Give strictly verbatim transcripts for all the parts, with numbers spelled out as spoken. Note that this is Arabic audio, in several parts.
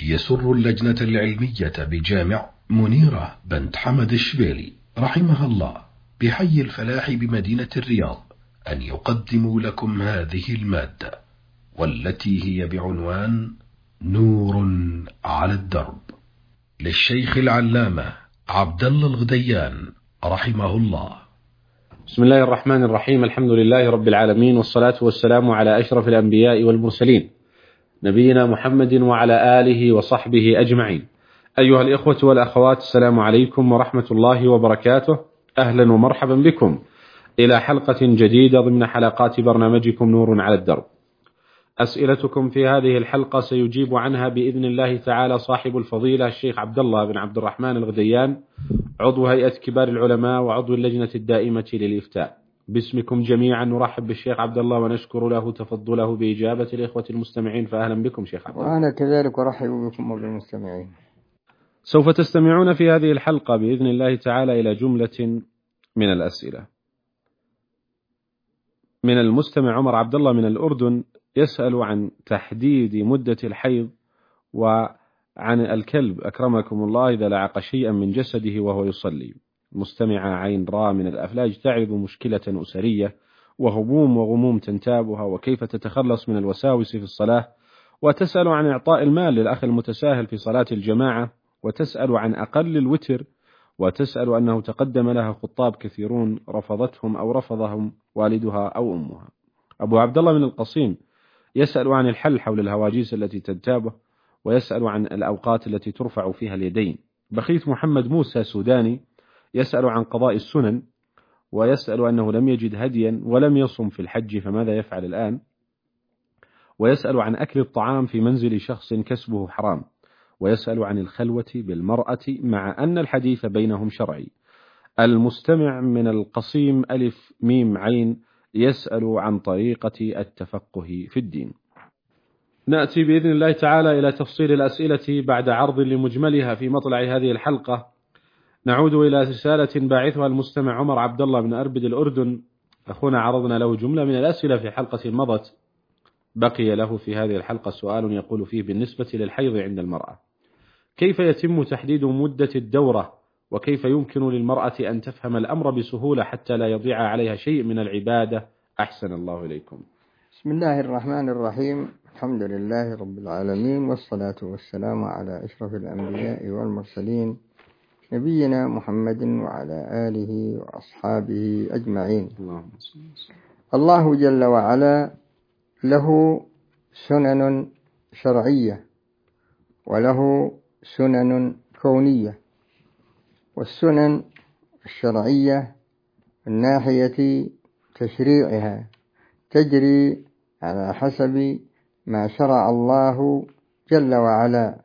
يسر اللجنة العلمية بجامع منيرة بنت حمد الشبيلي رحمها الله بحي الفلاح بمدينة الرياض أن يقدموا لكم هذه المادة، والتي هي بعنوان نور على الدرب، للشيخ العلامة عبد الله الغديان رحمه الله. بسم الله الرحمن الرحيم. الحمد لله رب العالمين، والصلاة والسلام على أشرف الأنبياء والمرسلين، نبينا محمد وعلى آله وصحبه أجمعين. أيها الإخوة والأخوات، السلام عليكم ورحمة الله وبركاته. أهلا ومرحبا بكم إلى حلقة جديدة ضمن حلقات برنامجكم نور على الدرب. أسئلتكم في هذه الحلقة سيجيب عنها بإذن الله تعالى صاحب الفضيلة الشيخ عبد الله بن عبد الرحمن الغديان، عضو هيئة كبار العلماء وعضو اللجنة الدائمة للإفتاء. باسمكم جميعا نرحب بالشيخ عبد الله ونشكر له تفضله بإجابة الإخوة المستمعين، فأهلا بكم شيخ عبد الله. وأنا كذلك أرحب بكم وبالمستمعين. سوف تستمعون في هذه الحلقة بإذن الله تعالى إلى جملة من الأسئلة. من المستمع عمر عبد الله من الأردن يسأل عن تحديد مدة الحيض وعن الكلب أكرمكم الله إذا لعق شيئا من جسده وهو يصلي. مستمع عين را من الأفلاج تعرض مشكلة أسرية وهموم وغموم تنتابها، وكيف تتخلص من الوساوس في الصلاة، وتسأل عن إعطاء المال للأخ المتساهل في صلاة الجماعة، وتسأل عن أقل الوتر، وتسأل أنه تقدم لها خطاب كثيرون رفضتهم أو رفضهم والدها أو أمها. أبو عبد الله من القصيم يسأل عن الحل حول الهواجيس التي تنتابه، ويسأل عن الأوقات التي ترفع فيها اليدين. بخيت محمد موسى سوداني يسأل عن قضاء السنن، ويسأل أنه لم يجد هديا ولم يصم في الحج فماذا يفعل الآن، ويسأل عن أكل الطعام في منزل شخص كسبه حرام، ويسأل عن الخلوة بالمرأة مع أن الحديث بينهم شرعي. المستمع من القصيم ألف ميم عين يسأل عن طريقة التفقه في الدين. نأتي بإذن الله تعالى إلى تفصيل الأسئلة بعد عرض لمجملها في مطلع هذه الحلقة. نعود إلى رسالة باعثها المستمع عمر عبد الله بن أربد الأردن. أخونا عرضنا له جملة من الأسئلة في حلقة مضت، بقي له في هذه الحلقة سؤال يقول فيه بالنسبة للحيض عند المرأة: كيف يتم تحديد مدة الدورة، وكيف يمكن للمرأة أن تفهم الأمر بسهولة حتى لا يضيع عليها شيء من العبادة؟ أحسن الله إليكم. بسم الله الرحمن الرحيم. الحمد لله رب العالمين، والصلاة والسلام على أشرف الأنبياء والمرسلين، نبينا محمد وعلى آله وأصحابه أجمعين. الله جل وعلا له سنن شرعية وله سنن كونية، والسنن الشرعية من ناحية تشريعها تجري على حسب ما شرع الله جل وعلا.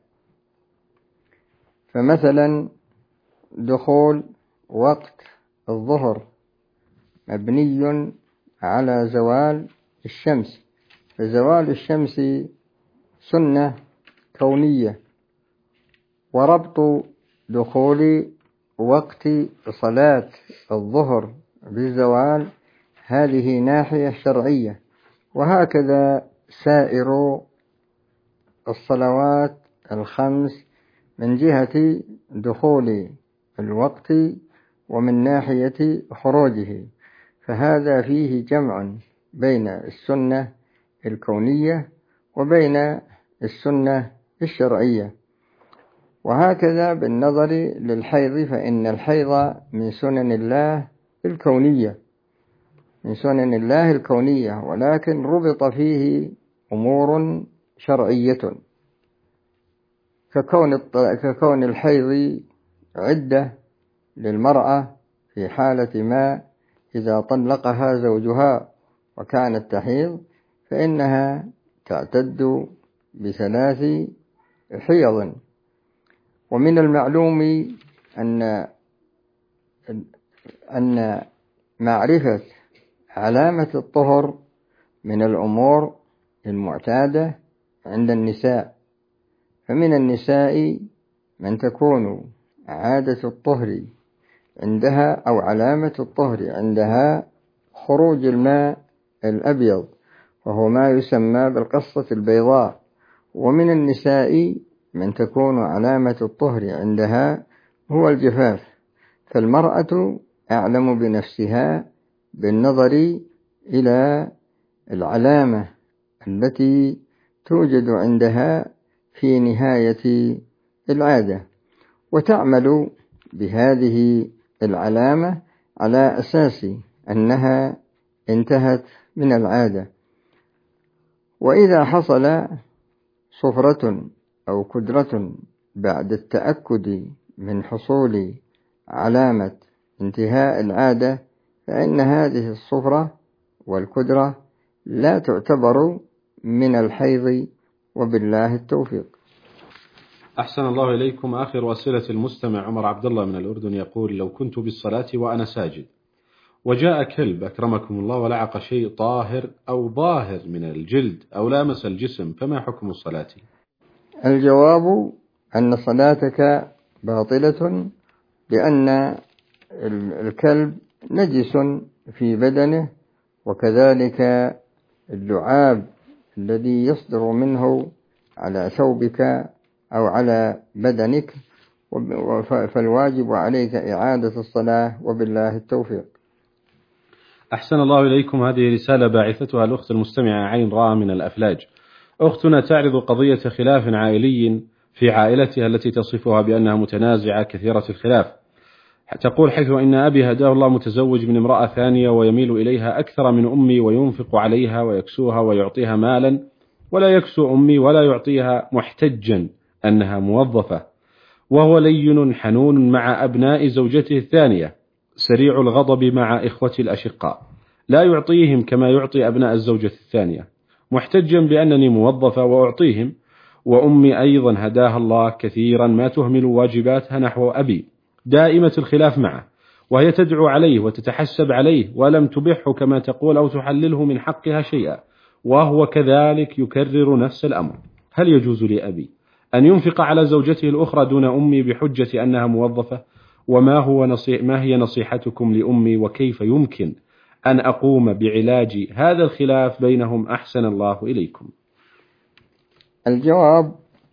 فمثلا دخول وقت الظهر مبني على زوال الشمس، فزوال الشمس سنة كونية، وربط دخول وقت صلاة الظهر بالزوال هذه ناحية شرعية. وهكذا سائر الصلوات الخمس من جهة دخول الوقت ومن ناحية خروجه، فهذا فيه جمع بين السنة الكونية وبين السنة الشرعية. وهكذا بالنظر للحيض، فإن الحيض من سنن الله الكونية من سنن الله الكونية ولكن ربط فيه أمور شرعية، ككون ككون الحيض عدة للمرأة في حالة ما إذا طلقها زوجها وكانت تحيض، فإنها تعتد بثلاث حيض. ومن المعلوم أن أن معرفة علامة الطهر من الأمور المعتادة عند النساء، فمن النساء من تكون عادة الطهر عندها أو علامة الطهر عندها خروج الماء الأبيض، وهو ما يسمى بالقصة البيضاء. ومن النساء من تكون علامة الطهر عندها هو الجفاف، فالمرأة أعلم بنفسها بالنظر إلى العلامة التي توجد عندها في نهاية العادة، وتعمل بهذه العلامة على أساس أنها انتهت من العادة. وإذا حصل صفرة أو كدرة بعد التأكد من حصول علامة انتهاء العادة، فإن هذه الصفرة والكدرة لا تعتبر من الحيض، وبالله التوفيق. أحسن الله إليكم. آخر أسئلة المستمع عمر عبد الله من الأردن يقول: لو كنت بالصلاة وأنا ساجد وجاء كلب أكرمكم الله ولعق شيء طاهر أو ظاهر من الجلد أو لامس الجسم، فما حكم الصلاة؟ الجواب أن صلاتك باطلة، لأن الكلب نجس في بدنه، وكذلك اللعاب الذي يصدر منه على ثوبك أو على بدنك، فالواجب عليك إعادة الصلاة، وبالله التوفيق. أحسن الله إليكم. هذه رسالة باعثتها الأخت المستمعة عين راء من الأفلاج. أختنا تعرض قضية خلاف عائلي في عائلتها التي تصفها بأنها متنازعة كثيرة الخلاف. تقول: حيث إن أبي هداه الله متزوج من امرأة ثانية ويميل إليها أكثر من أمي وينفق عليها ويكسوها ويعطيها مالا، ولا يكسو أمي ولا يعطيها، محتجا أنها موظفة، وهو لين حنون مع أبناء زوجته الثانية، سريع الغضب مع إخوتي الأشقاء، لا يعطيهم كما يعطي أبناء الزوجة الثانية، محتجا بأنني موظفة وأعطيهم، وأمي أيضا هداها الله كثيرا ما تهمل واجباتها نحو أبي، دائمة الخلاف معه، وهي تدعو عليه وتتحسب عليه ولم تبحه كما تقول أو تحلله من حقها شيئا، وهو كذلك يكرر نفس الأمر. هل يجوز لأبي أن ينفق على زوجته الأخرى دون أمي بحجة أنها موظفة؟ وما هو نصيح ما هي نصيحتكم لأمي، وكيف يمكن أن أقوم بعلاج هذا الخلاف بينهم؟ أحسن الله إليكم. الجواب: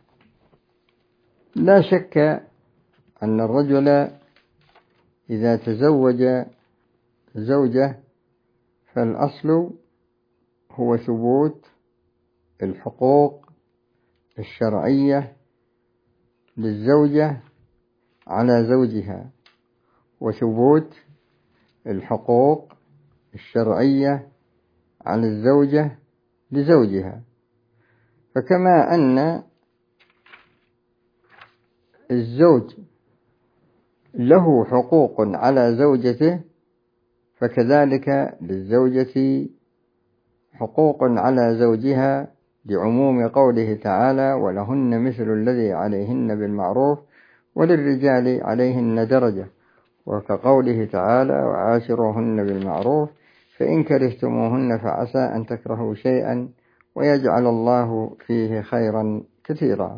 لا شك أن الرجل إذا تزوج زوجة فالأصل هو ثبوت الحقوق الشرعية للزوجة على زوجها، وثبوت الحقوق الشرعية على الزوجة لزوجها. فكما أن الزوج له حقوق على زوجته، فكذلك للزوجة حقوق على زوجها، لعموم قوله تعالى: ولهن مثل الذي عليهن بالمعروف وللرجال عليهن درجة، وكقوله تعالى: وعاشروهن بالمعروف فإن كرهتموهن فعسى أن تكرهوا شيئا ويجعل الله فيه خيرا كثيرا.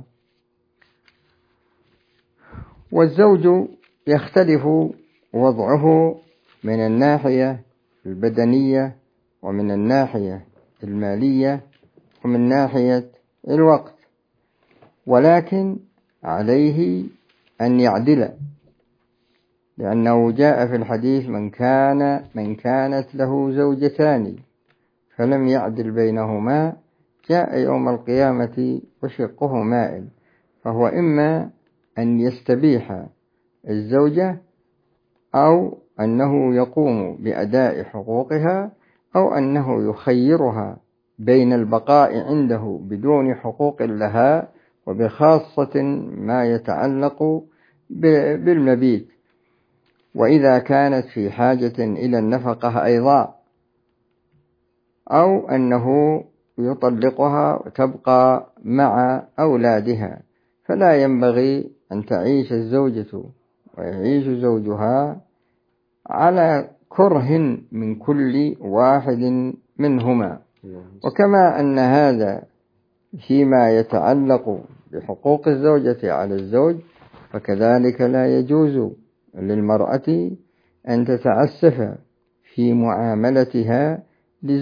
والزوج يختلف وضعه من الناحية البدنية ومن الناحية المالية ومن ناحية الوقت، ولكن عليه أن يعدل، لأنه جاء في الحديث: من كان من كانت له زوجتان فلم يعدل بينهما جاء يوم القيامة وشقه مائل. فهو إما أن يستبيح الزوجة، أو أنه يقوم بأداء حقوقها، أو أنه يخيرها بين البقاء عنده بدون حقوق لها، وبخاصة ما يتعلق بالمبيت، وإذا كانت في حاجة إلى النفقة أيضا، أو أنه يطلقها وتبقى مع أولادها. فلا ينبغي أن تعيش الزوجة ويعيش زوجها على كره من كل واحد منهما. وكما أن هذا فيما يتعلق بحقوق الزوجة على الزوج، فكذلك لا يجوز للمرأة أن تتعسف في معاملتها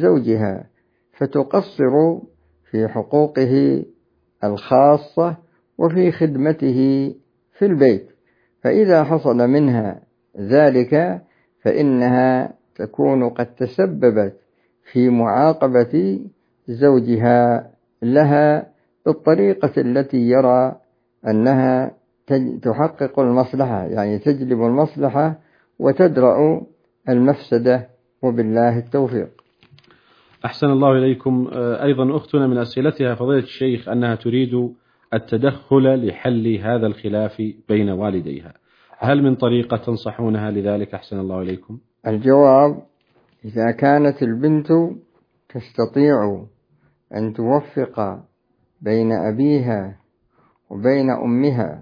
لزوجها فتقصر في حقوقه الخاصة وفي خدمته في البيت، فإذا حصل منها ذلك فإنها تكون قد تسببت في معاقبة زوجها لها بالطريقة التي يرى أنها تحقق المصلحة، يعني تجلب المصلحة وتدرأ المفسدة، وبالله التوفيق. أحسن الله إليكم. أيضا أختنا من أسئلتها فضيلة الشيخ أنها تريد التدخل لحل هذا الخلاف بين والديها، هل من طريقة تنصحونها لذلك؟ أحسن الله إليكم. الجواب: إذا كانت البنت تستطيع أن توفق بين أبيها وبين أمها،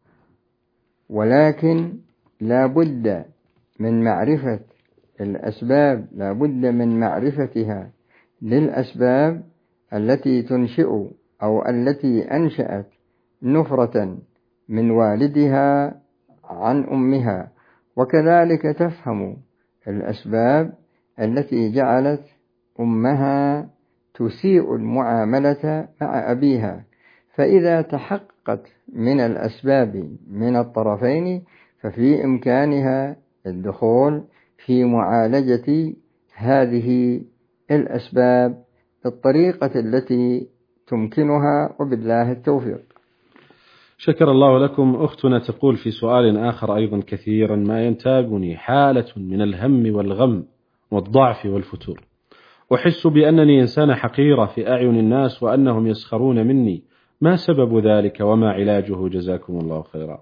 ولكن لا بد من معرفة الأسباب، لا بد من معرفتها للأسباب التي تنشئ أو التي أنشأت نفرة من والدها عن أمها، وكذلك تفهم الأسباب التي جعلت أمها تسيء المعاملة مع أبيها. فإذا تحققت من الأسباب من الطرفين ففي إمكانها الدخول في معالجة هذه الأسباب بالطريقة التي تمكنها، وبالله التوفيق. شكر الله لكم. أختنا تقول في سؤال آخر أيضا: كثيرا ما ينتابني حالة من الهم والغم والضعف والفتور، أحس بأنني إنسان حقيرة في أعين الناس وأنهم يسخرون مني، ما سبب ذلك وما علاجه؟ جزاكم الله خيرا.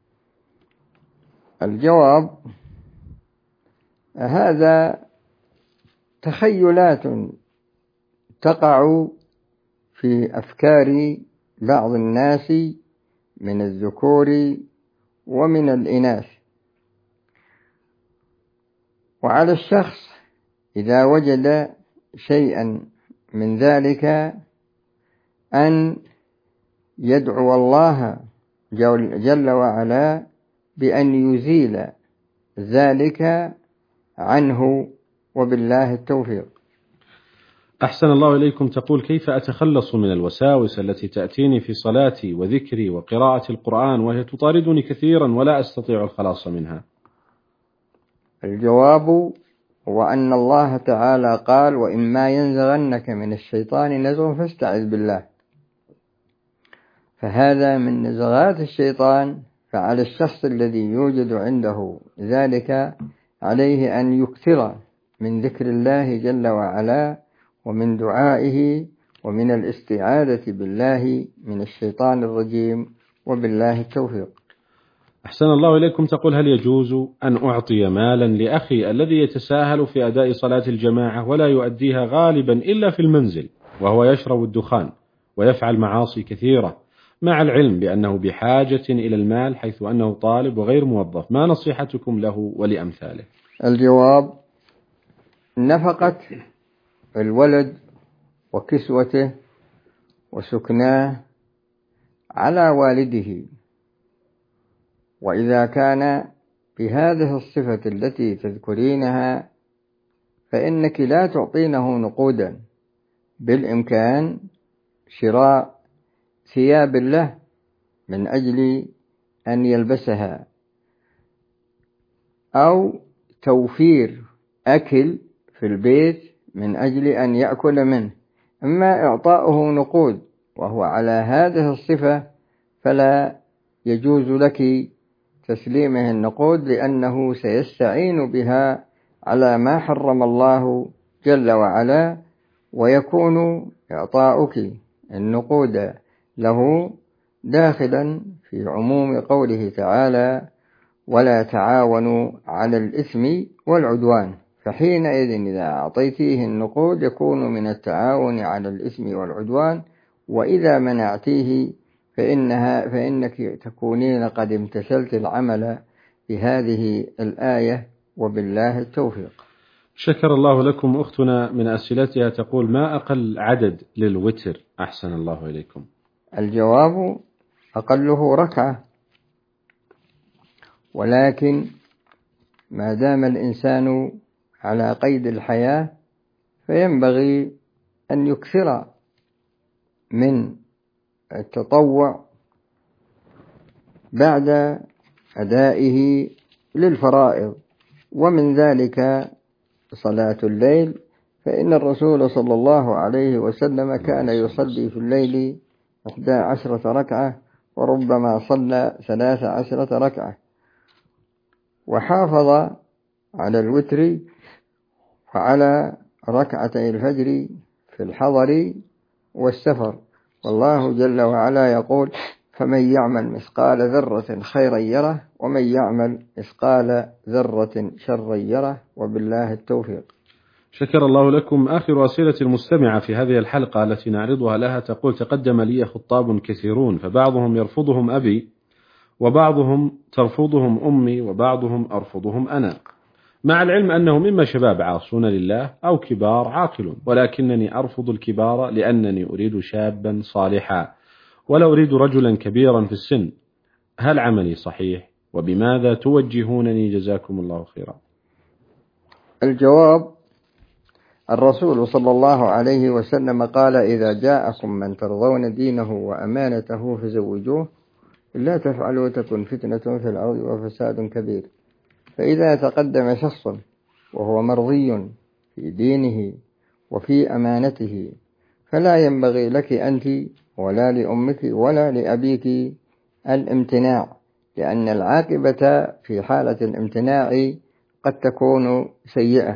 الجواب: هذا تخيلات تقع في أفكار بعض الناس من الذكور ومن الإناث، وعلى الشخص إذا وجد شيئا من ذلك أن يدعو الله جل وعلا بأن يزيل ذلك عنه، وبالله التوفيق. أحسن الله إليكم. تقول: كيف أتخلص من الوساوس التي تأتيني في صلاتي وذكري وقراءة القرآن وهي تطاردني كثيرا ولا أستطيع الخلاص منها؟ الجواب هو أن الله تعالى قال: وإما ينزغنك من الشيطان نزغ فاستعذ بالله. فهذا من نزغات الشيطان، فعلى الشخص الذي يوجد عنده ذلك عليه أن يكثر من ذكر الله جل وعلا ومن دعائه ومن الاستعاذة بالله من الشيطان الرجيم، وبالله التوفيق. أحسن الله إليكم. تقول: هل يجوز أن أعطي مالا لأخي الذي يتساهل في أداء صلاة الجماعة ولا يؤديها غالبا إلا في المنزل، وهو يشرب الدخان ويفعل معاصي كثيرة، مع العلم بأنه بحاجة إلى المال حيث أنه طالب وغير موظف، ما نصيحتكم له ولأمثاله؟ الجواب: نفقة الولد وكسوته وسكناه على والده، وإذا كان بهذه الصفة التي تذكرينها فإنك لا تعطينه نقودا، بالإمكان شراء ثياب له من أجل أن يلبسها، أو توفير أكل في البيت من أجل أن يأكل منه. أما إعطاؤه نقود وهو على هذه الصفة فلا يجوز لك تسليمه النقود، لأنه سيستعين بها على ما حرم الله جل وعلا، ويكون إعطاؤك النقود له داخلا في عموم قوله تعالى: ولا تعاونوا على الإثم والعدوان. فحينئذ إذا أعطيتيه النقود يكون من التعاون على الإثم والعدوان، وإذا منعتيه فإنها فإنك تكونين قد امتثلت العمل بهذه الآية، وبالله التوفيق. شكر الله لكم. أختنا من أسئلتها تقول: ما أقل عدد للوتر؟ أحسن الله إليكم. الجواب: أقله ركعة، ولكن ما دام الإنسان على قيد الحياة فينبغي أن يكثر من التطوع بعد أدائه للفرائض، ومن ذلك صلاة الليل، فإن الرسول صلى الله عليه وسلم كان يصلي في الليل إحدى عشرة ركعة، وربما صلى ثلاث عشرة ركعة، وحافظ على الوتر وعلى ركعتي الفجر في الحضر والسفر. والله جل وعلا يقول: فمن يعمل مثقال ذرة خيرا يره، ومن يعمل مثقال ذرة شرا يره، وبالله التوفيق. شكر الله لكم. آخر أسئلة المستمعة في هذه الحلقة التي نعرضها لها تقول: تقدم لي خطاب كثيرون، فبعضهم يرفضهم أبي، وبعضهم ترفضهم أمي، وبعضهم أرفضهم أنا، مع العلم أنه مما شباب عاصون لله أو كبار عاقلون، ولكنني أرفض الكبار لأنني أريد شابا صالحا ولا أريد رجلا كبيرا في السن. هل عملي صحيح؟ وبماذا توجهونني جزاكم الله خيرا؟ الجواب: الرسول صلى الله عليه وسلم قال: إذا جاءكم من ترضون دينه وأمانته فزوجوه، لا تفعلوا تكن فتنة في الأرض وفساد كبير. فإذا تقدم شخص وهو مرضي في دينه وفي أمانته، فلا ينبغي لك أنت ولا لأمك ولا لأبيك الامتناع، لأن العاقبة في حالة الامتناع قد تكون سيئة.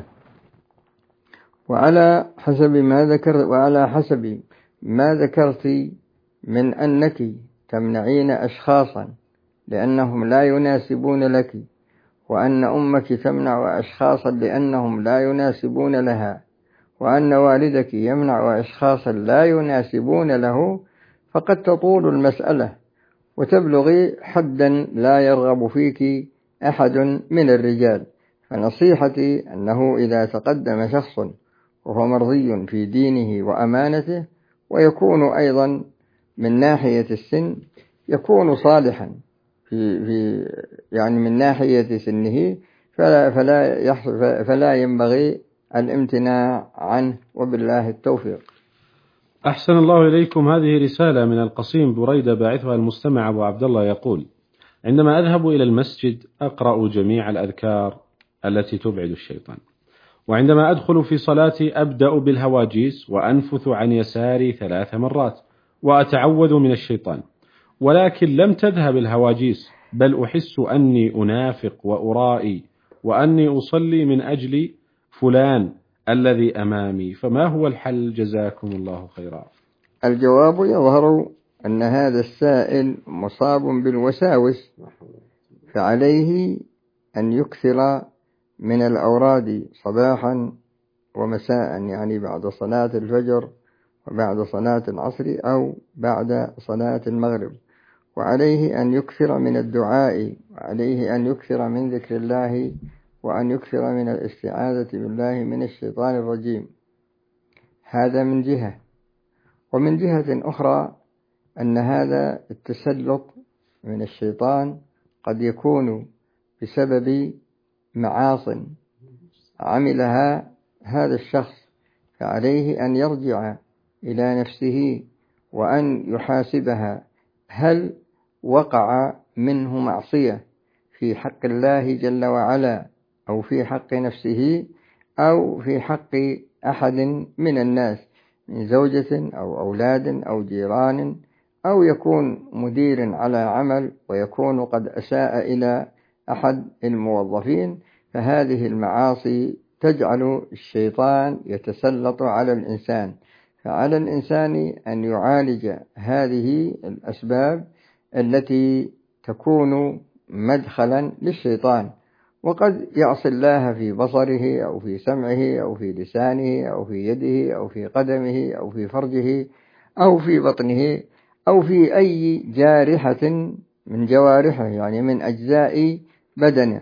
وعلى حسب ما ذكر وعلى حسب ما ذكرت من أنك تمنعين أشخاصا لأنهم لا يناسبون لك، وأن أمك تمنع أشخاصا لأنهم لا يناسبون لها، وأن والدك يمنع أشخاصا لا يناسبون له، فقد تطول المسألة وتبلغي حدا لا يرغب فيك أحد من الرجال. فنصيحتي أنه إذا تقدم شخص وهو مرضي في دينه وأمانته، ويكون أيضا من ناحية السن يكون صالحا في في يعني من ناحية سنه، فلا فلا فلا ينبغي الامتناع عنه، وبالله التوفيق. أحسن الله إليكم. هذه رسالة من القصيم بريدة باعثها المستمع أبو عبد الله يقول: عندما أذهب إلى المسجد أقرأ جميع الأذكار التي تبعد الشيطان، وعندما أدخل في صلاتي أبدأ بالهواجيس وأنفث عن يساري ثلاث مرات وأتعوذ من الشيطان، ولكن لم تذهب الهواجيس، بل أحس أني أنافق وأرائي وأني أصلي من أجل فلان الذي أمامي، فما هو الحل جزاكم الله خيرا؟ الجواب: يظهر أن هذا السائل مصاب بالوساوس، فعليه أن يكثر من الأوراد صباحا ومساء، يعني بعد صلاة الفجر وبعد صلاة العصر أو بعد صلاة المغرب، وعليه أن يكثر من الدعاء، وعليه أن يكثر من ذكر الله، وأن يكثر من الاستعاذة بالله من الشيطان الرجيم. هذا من جهة. ومن جهة أخرى أن هذا التسلط من الشيطان قد يكون بسبب معاصٍ عملها هذا الشخص، فعليه أن يرجع إلى نفسه وأن يحاسبها، هل وقع منه معصية في حق الله جل وعلا، أو في حق نفسه، أو في حق أحد من الناس من زوجة أو أولاد أو جيران، أو يكون مدير على عمل ويكون قد أساء إلى أحد الموظفين. فهذه المعاصي تجعل الشيطان يتسلط على الإنسان، فعلى الإنسان أن يعالج هذه الأسباب التي تكون مدخلا للشيطان. وقد يعصي الله في بصره أو في سمعه أو في لسانه أو في يده أو في قدمه أو في فرجه أو في بطنه أو في أي جارحة من جوارحه، يعني من أجزاء بدنه،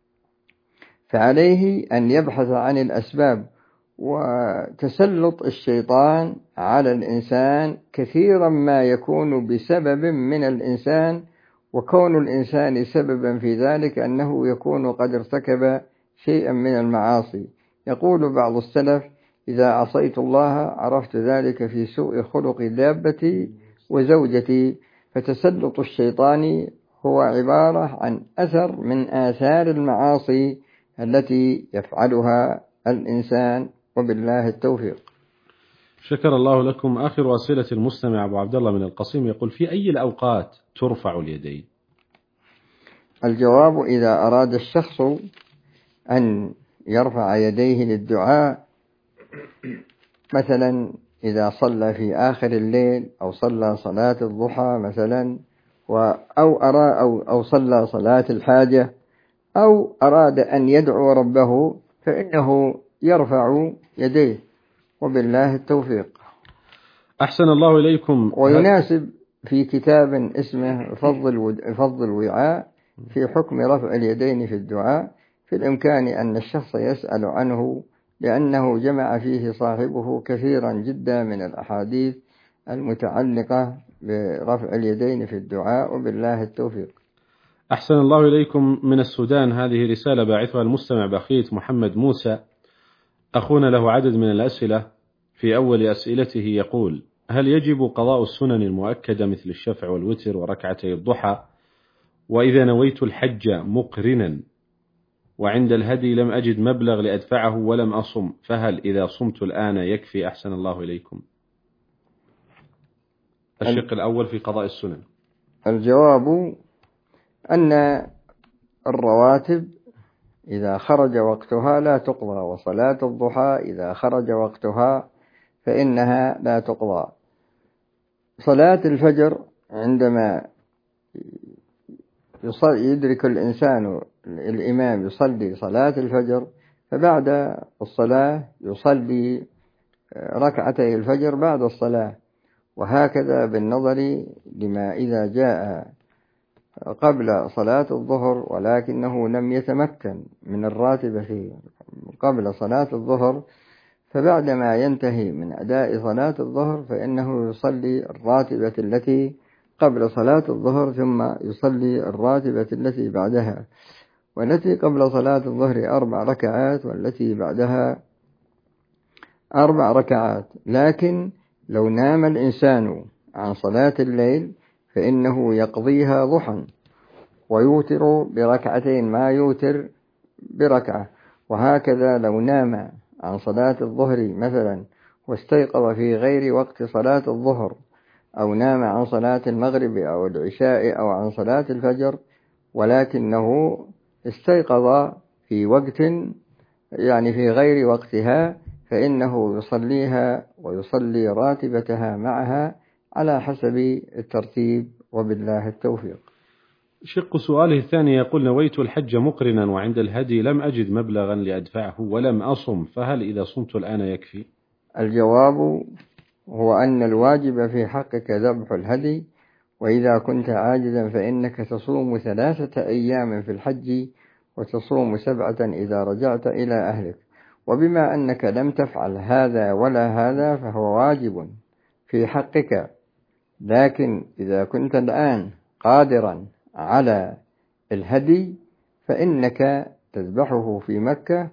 فعليه أن يبحث عن الأسباب. وتسلط الشيطان على الإنسان كثيرا ما يكون بسبب من الإنسان، وكون الإنسان سببا في ذلك أنه يكون قد ارتكب شيئا من المعاصي. يقول بعض السلف: إذا عصيت الله عرفت ذلك في سوء خلق دابتي وزوجتي. فتسلط الشيطان هو عبارة عن أثر من آثار المعاصي التي يفعلها الإنسان، وبالله التوفيق. شكر الله لكم. آخر أسئلة المستمع أبو عبد الله من القصيم يقول: في أي الأوقات ترفع اليدين؟ الجواب: إذا أراد الشخص أن يرفع يديه للدعاء، مثلا إذا صلى في آخر الليل أو صلى صلاة الضحى مثلا، أو أرى أو أو صلى صلاة الحاجة، أو أراد أن يدعو ربه، فإنه يرفع يديه، وبالله التوفيق. أحسن الله إليكم. ويناسب في كتاب اسمه فضل فضل الوعاء في حكم رفع اليدين في الدعاء، في الإمكان أن الشخص يسأل عنه، لأنه جمع فيه صاحبه كثيرا جدا من الأحاديث المتعلقة برفع اليدين في الدعاء، وبالله التوفيق. أحسن الله إليكم. من السودان هذه رسالة باعثها المستمع بأخية محمد موسى. أخونا له عدد من الأسئلة. في أول أسئلته يقول: هل يجب قضاء السنن المؤكدة مثل الشفع والوتر وركعتي الضحى؟ وإذا نويت الحج مقرنا وعند الهدي لم أجد مبلغ لأدفعه ولم أصم، فهل إذا صمت الآن يكفي؟ أحسن الله إليكم. الشق الأول في قضاء السنن. الجواب أن الرواتب إذا خرج وقتها لا تقضى، وصلاة الضحى إذا خرج وقتها فإنها لا تقضى. صلاة الفجر عندما يدرك الإنسان الإمام يصلي صلاة الفجر، فبعد الصلاة يصلي ركعتي الفجر بعد الصلاة، وهكذا بالنظر لما إذا جاء قبل صلاة الظهر ولكنه لم يتمكن من الراتبة في قبل صلاة الظهر، فبعدما ينتهي من أداء صلاة الظهر فإنه يصلي الراتبة التي قبل صلاة الظهر، ثم يصلي الراتبة التي بعدها، والتي قبل صلاة الظهر أربع ركعات والتي بعدها أربع ركعات. لكن لو نام الإنسان عن صلاة الليل فإنه يقضيها ضحى ويوتر بركعتين ما يوتر بركعة، وهكذا لو نام عن صلاة الظهر مثلا واستيقظ في غير وقت صلاة الظهر، أو نام عن صلاة المغرب أو العشاء أو عن صلاة الفجر ولكنه استيقظ في وقت يعني في غير وقتها، فإنه يصليها ويصلي راتبتها معها على حسب الترتيب، وبالله التوفيق. شق سؤاله الثاني يقول: نويت الحج مقرنا وعند الهدي لم أجد مبلغا لأدفعه ولم أصم، فهل إذا صمت الآن يكفي؟ الجواب هو أن الواجب في حقك ذبح الهدي، وإذا كنت عاجزا فإنك تصوم ثلاثة أيام في الحج وتصوم سبعة إذا رجعت إلى أهلك. وبما أنك لم تفعل هذا ولا هذا فهو واجب في حقك، لكن إذا كنت الآن قادرا على الهدي فإنك تذبحه في مكة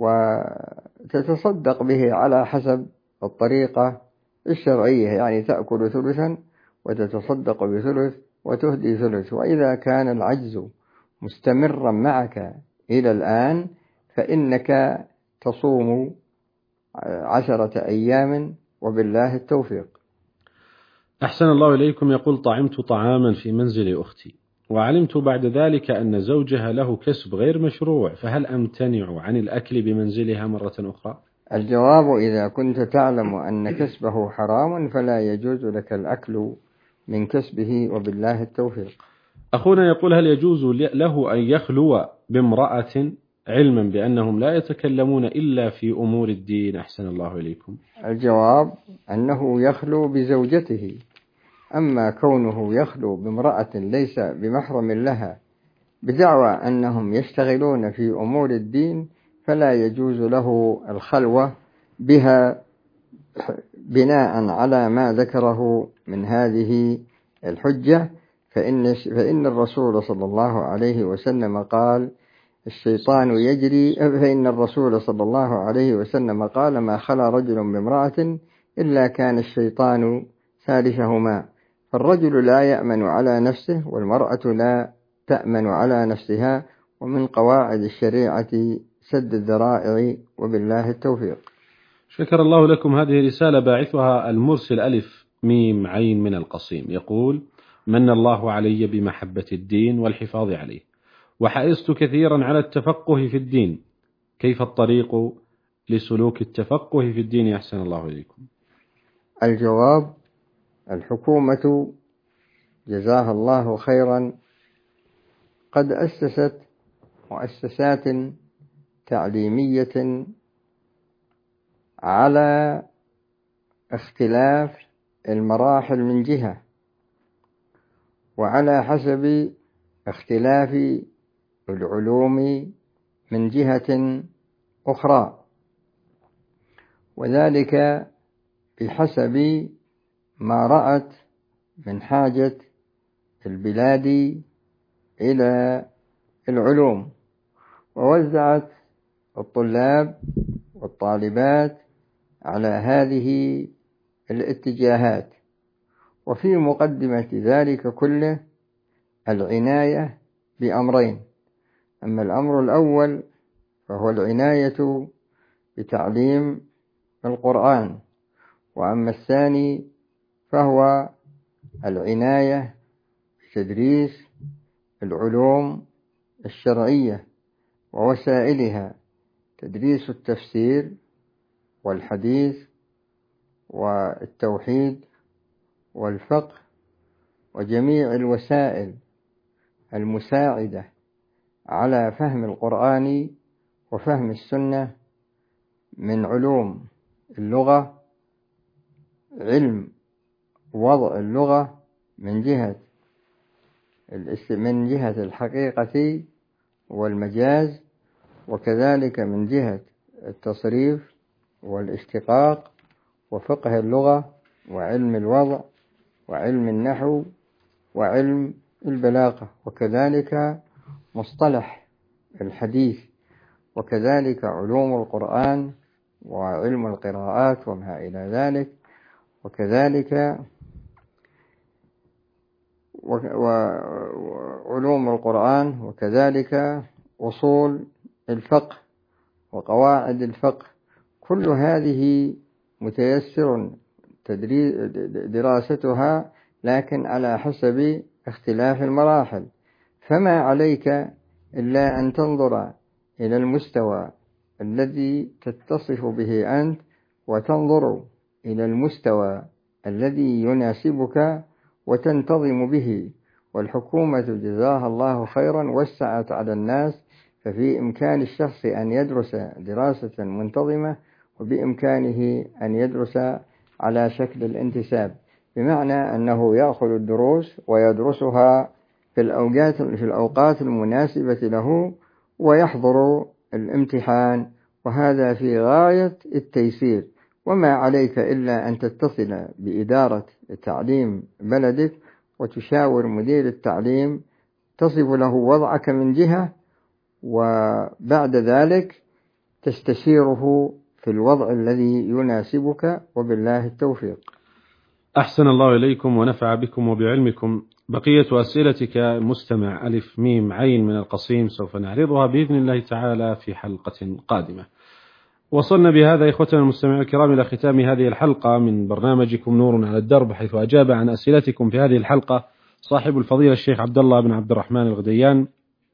وتتصدق به على حسب الطريقة الشرعية، يعني تأكل ثلثا وتتصدق بثلث وتهدي ثلث. وإذا كان العجز مستمرا معك إلى الآن فإنك تصوم عشرة أيام، وبالله التوفيق. أحسن الله إليكم. يقول: طعمت طعاما في منزل أختي وعلمت بعد ذلك أن زوجها له كسب غير مشروع، فهل أمتنع عن الأكل بمنزلها مرة أخرى؟ الجواب: إذا كنت تعلم أن كسبه حرام فلا يجوز لك الأكل من كسبه، وبالله التوفيق. أخونا يقول: هل يجوز له أن يخلو بامرأة علما بأنهم لا يتكلمون إلا في أمور الدين؟ أحسن الله إليكم. الجواب: أنه يخلو بزوجته، أما كونه يخلو بامرأة ليس بمحرم لها بدعوى أنهم يشتغلون في أمور الدين فلا يجوز له الخلوة بها بناء على ما ذكره من هذه الحجة، فإن, فإن الرسول صلى الله عليه وسلم قال: الشيطان يجري فإن الرسول صلى الله عليه وسلم قال: ما خلا رجل بامرأة إلا كان الشيطان ثالثهما. فالرجل لا يأمن على نفسه والمرأة لا تأمن على نفسها، ومن قواعد الشريعة سد الذرائع، وبالله التوفيق. شكر الله لكم. هذه رسالة باعثها المرسل ألف ميم عين من القصيم، يقول: من الله علي بمحبة الدين والحفاظ عليه، وحرصت كثيرا على التفقه في الدين، كيف الطريق لسلوك التفقه في الدين؟ أحسن الله إليكم. الجواب: الحكومة جزاها الله خيرا قد أسست مؤسسات تعليمية على اختلاف المراحل من جهة، وعلى حسب اختلاف العلوم من جهة أخرى، وذلك بحسب ما رأت من حاجة البلاد إلى العلوم، ووزعت الطلاب والطالبات على هذه الاتجاهات. وفي مقدمة ذلك كله العناية بأمرين: أما الأمر الأول فهو العناية بتعليم القرآن، وأما الثاني فهو العناية بتدريس العلوم الشرعية ووسائلها، تدريس التفسير والحديث والتوحيد والفقه وجميع الوسائل المساعدة على فهم القرآن وفهم السنة من علوم اللغة، علم وضع اللغة من جهة من جهة الحقيقة والمجاز، وكذلك من جهة التصريف والاشتقاق وفقه اللغة وعلم الوضع وعلم النحو وعلم البلاغة، وكذلك مصطلح الحديث، وكذلك علوم القرآن وعلم القراءات وما إلى ذلك، وكذلك وعلوم القرآن، وكذلك أصول الفقه وقواعد الفقه. كل هذه متيسر دراستها، لكن على حسب اختلاف المراحل. فما عليك إلا أن تنظر إلى المستوى الذي تتصف به أنت، وتنظر إلى المستوى الذي يناسبك وتنتظم به. والحكومة جزاها الله خيرا وسعت على الناس، ففي إمكان الشخص أن يدرس دراسة منتظمة، وبإمكانه أن يدرس على شكل الانتساب، بمعنى أنه يأخذ الدروس ويدرسها في الأوقات في الأوقات المناسبة له، ويحضر الامتحان، وهذا في غاية التيسير. وما عليك إلا أن تتصل بإدارة تعليم بلدك وتشاور مدير التعليم، تصف له وضعك من جهة، وبعد ذلك تستشيره في الوضع الذي يناسبك، وبالله التوفيق. أحسن الله إليكم ونفع بكم وبعلمكم. بقية أسئلتك مستمع ألف ميم عين من القصيم سوف نعرضها بإذن الله تعالى في حلقة قادمة. وصلنا بهذا إخوتنا المستمعين الكرام إلى ختام هذه الحلقة من برنامجكم نور على الدرب، حيث أجاب عن أسئلتكم في هذه الحلقة صاحب الفضيلة الشيخ عبد الله بن عبد الرحمن الغديان.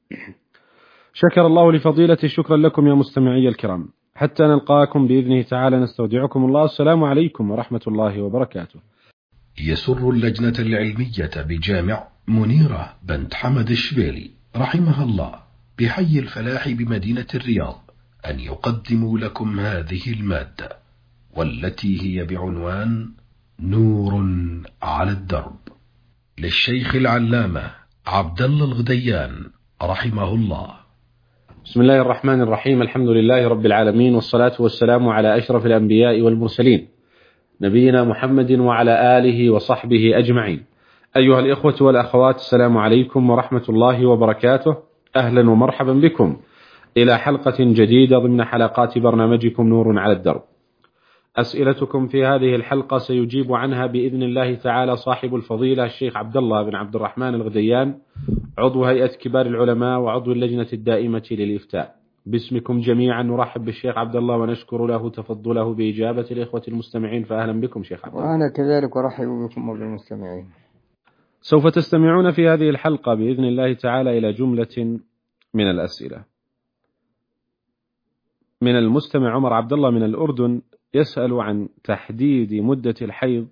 شكر الله لفضيلته. شكرا لكم يا مستمعي الكرام، حتى نلقاكم بإذنه تعالى نستودعكم الله. السلام عليكم ورحمة الله وبركاته. يسر اللجنة العلمية بجامع منيرة بنت حمد الشبيلي رحمها الله بحي الفلاح بمدينة الرياض أن يقدموا لكم هذه المادة، والتي هي بعنوان نور على الدرب، للشيخ العلامة عبد الله الغديان رحمه الله. بسم الله الرحمن الرحيم. الحمد لله رب العالمين، والصلاة والسلام على أشرف الأنبياء والمرسلين، نبينا محمد وعلى آله وصحبه أجمعين. أيها الإخوة والأخوات، السلام عليكم ورحمة الله وبركاته. أهلا ومرحبا بكم إلى حلقة جديدة ضمن حلقات برنامجكم نور على الدرب. أسئلتكم في هذه الحلقة سيجيب عنها بإذن الله تعالى صاحب الفضيلة الشيخ عبد الله بن عبد الرحمن الغديان، عضو هيئة كبار العلماء وعضو اللجنة الدائمة للإفتاء. باسمكم جميعا نرحب بالشيخ عبد الله ونشكر له تفضله بإجابة الإخوة المستمعين، فأهلا بكم شيخ عبد الله. وأنا كذلك أرحب بكم وبالمستمعين. سوف تستمعون في هذه الحلقة بإذن الله تعالى إلى جملة من الأسئلة. من المستمع عمر عبد الله من الأردن يسأل عن تحديد مدة الحيض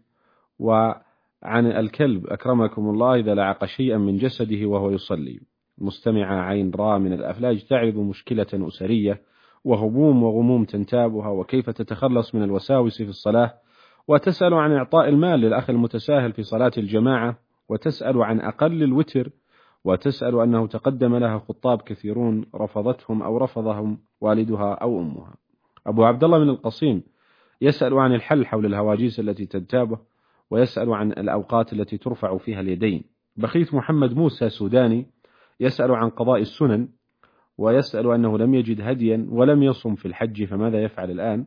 وعن الكلب أكرمكم الله إذا لعق شيئا من جسده وهو يصلي. مستمع عين را من الأفلاج تعرض مشكلة أسرية وهموم وغموم تنتابها وكيف تتخلص من الوساوس في الصلاة، وتسأل عن إعطاء المال للأخ المتساهل في صلاة الجماعة، وتسأل عن أقل الوتر، وتسأل أنه تقدم لها خطاب كثيرون رفضتهم أو رفضهم والدها أو أمها. أبو عبد الله من القصيم يسأل عن الحل حول الهواجيس التي تنتابه، ويسأل عن الأوقات التي ترفع فيها اليدين. بخيت محمد موسى سوداني يسأل عن قضاء السنن، ويسأل أنه لم يجد هديا ولم يصم في الحج فماذا يفعل الآن،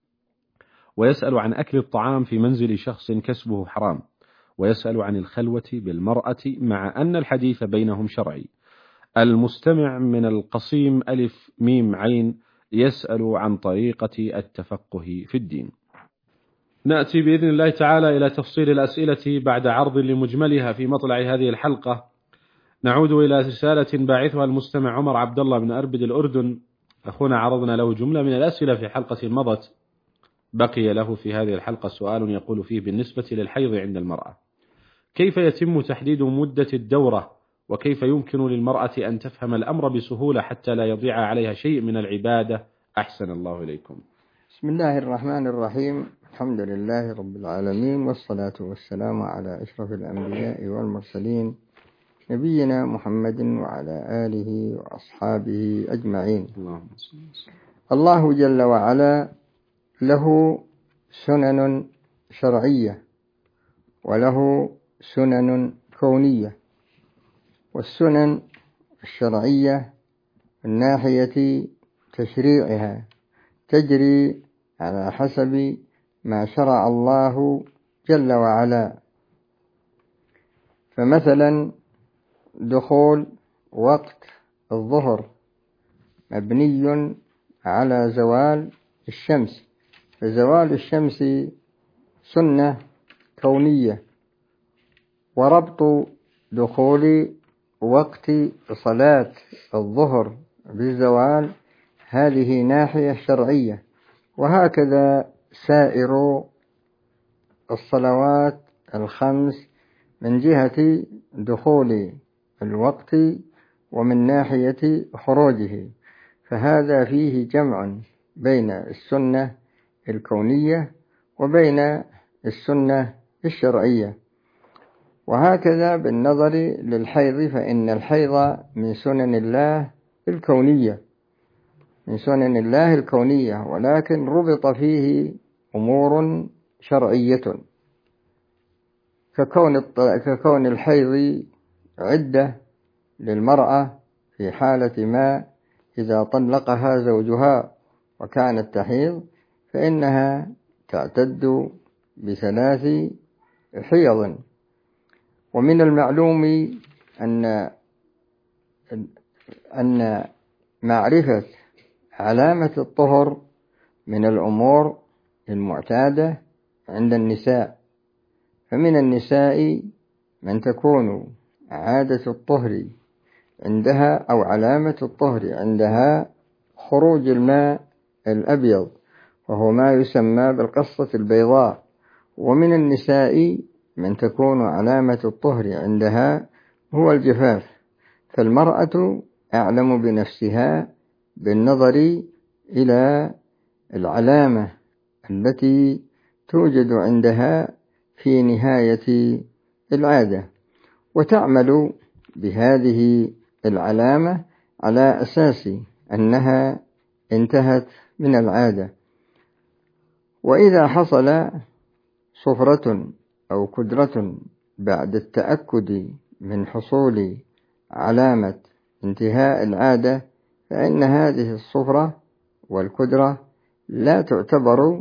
ويسأل عن أكل الطعام في منزل شخص كسبه حرام، ويسأل عن الخلوة بالمرأة مع أن الحديث بينهم شرعي. المستمع من القصيم ألف ميم عين يسأل عن طريقة التفقه في الدين. نأتي بإذن الله تعالى إلى تفصيل الأسئلة بعد عرض لمجملها في مطلع هذه الحلقة. نعود إلى رسالة باعثها المستمع عمر عبد الله من أربد الأردن. أخونا عرضنا له جملة من الأسئلة في حلقة مضت، بقي له في هذه الحلقة سؤال يقول فيه بالنسبة للحيض عند المرأة: كيف يتم تحديد مدة الدورة، وكيف يمكن للمرأة أن تفهم الأمر بسهولة حتى لا يضيع عليها شيء من العبادة؟ أحسن الله إليكم. بسم الله الرحمن الرحيم. الحمد لله رب العالمين، والصلاة والسلام على أشرف الأنبياء والمرسلين نبينا محمد وعلى آله وأصحابه أجمعين. الله جل وعلا له سنن شرعية وله سنن كونية، والسنن الشرعية من ناحية تشريعها تجري على حسب ما شرع الله جل وعلا. فمثلا دخول وقت الظهر مبني على زوال الشمس، فزوال الشمس سنة كونية، وربط دخول وقت صلاة الظهر بالزوال هذه ناحية شرعية. وهكذا سائر الصلوات الخمس من جهة دخول الوقت ومن ناحية خروجه، فهذا فيه جمع بين السنة الكونية وبين السنة الشرعية. وهكذا بالنظر للحيض، فإن الحيض من سنن الله الكونية من سنن الله الكونية ولكن ربط فيه أمور شرعية، ككون ككون الحيض عدة للمرأة في حالة ما إذا طلقها زوجها وكانت تحيض فإنها تعتد بثلاث حيض. ومن المعلوم أن أن معرفة علامة الطهر من الأمور المعتادة عند النساء، فمن النساء من تكون عادة الطهر عندها أو علامة الطهر عندها خروج الماء الأبيض وهو ما يسمى بالقصة البيضاء، ومن النساء من تكون علامة الطهر عندها هو الجفاف. فالمرأة أعلم بنفسها بالنظر إلى العلامة التي توجد عندها في نهاية العادة، وتعمل بهذه العلامة على أساس أنها انتهت من العادة. وإذا حصل صفرة أو كدرة بعد التأكد من حصول علامة انتهاء العادة، فإن هذه الصفرة والكدرة لا تعتبر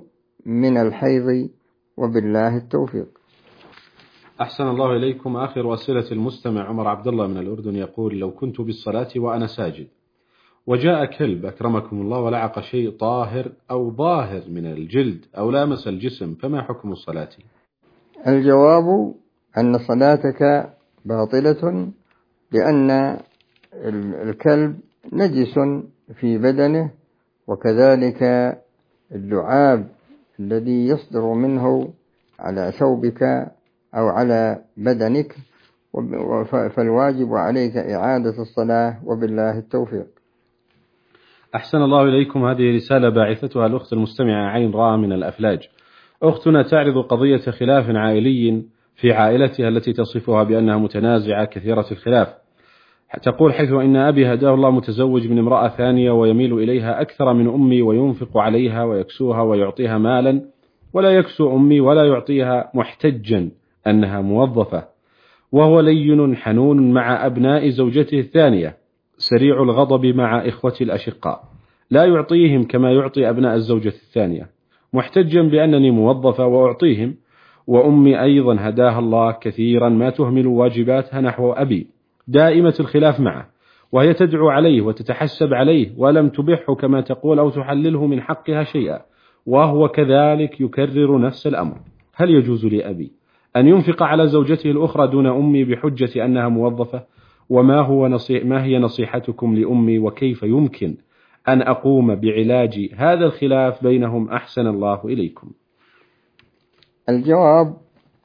من الحيض، وبالله التوفيق. أحسن الله إليكم. آخر أسئلة المستمع عمر عبد الله من الأردن يقول: لو كنت بالصلاة وأنا ساجد وجاء كلب أكرمكم الله ولعق شيء طاهر أو ظاهر من الجلد أو لامس الجسم، فما حكم الصلاة؟ الجواب أن صلاتك باطلة، لأن الكلب نجس في بدنه، وكذلك اللعاب الذي يصدر منه على ثوبك أو على بدنك، فالواجب عليك إعادة الصلاة، وبالله التوفيق. أحسن الله إليكم. هذه رسالة باعثتها الأخت المستمعة عين راء من الأفلاج. أختنا تعرض قضية خلاف عائلي في عائلتها التي تصفها بأنها متنازعة كثيرة الخلاف. تقول: حيث إن أبي هداه الله متزوج من امرأة ثانية ويميل إليها أكثر من أمي وينفق عليها ويكسوها ويعطيها مالا، ولا يكسو أمي ولا يعطيها، محتجا أنها موظفة، وهو لين حنون مع أبناء زوجته الثانية، سريع الغضب مع إخوتي الأشقاء، لا يعطيهم كما يعطي أبناء الزوجة الثانية، محتجا بأنني موظفة وأعطيهم، وأمي أيضا هداها الله كثيرا ما تهمل واجباتها نحو أبي، دائمة الخلاف معه، وهي تدعو عليه وتتحسب عليه ولم تبحه كما تقول أو تحلله من حقها شيئا، وهو كذلك يكرر نفس الأمر. هل يجوز لأبي أن ينفق على زوجته الأخرى دون أمي بحجة أنها موظفة؟ وما هو نصيح ما هي نصيحتكم لأمي، وكيف يمكن أن أقوم بعلاج هذا الخلاف بينهم؟ أحسن الله إليكم. الجواب: